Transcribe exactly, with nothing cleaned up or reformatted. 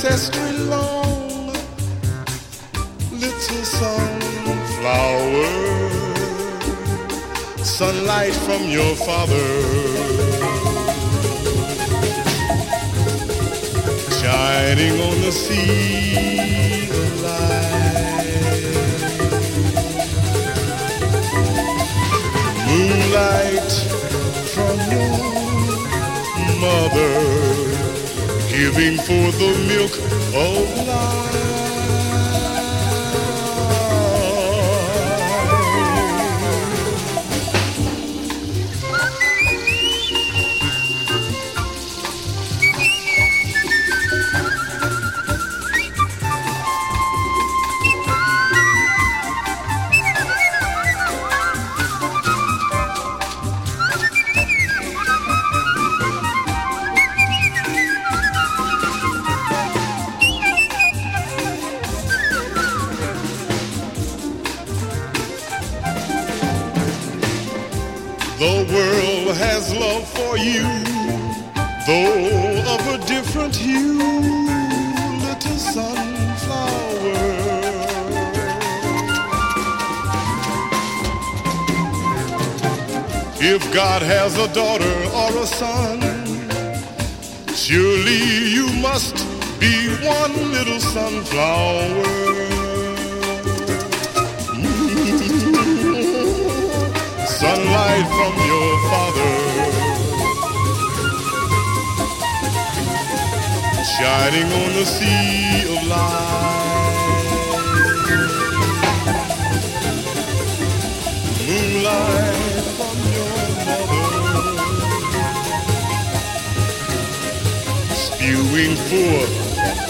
ancestry long, little sunflower, sunlight from your father, shining on the sea of light, moonlight from your mother, giving forth the milk of life. The world has love for you, though of a different hue, little sunflower. If God has a daughter or a son, surely you must be one little sunflower. Sunlight from your father, shining on the sea of light, moonlight from your mother, spewing forth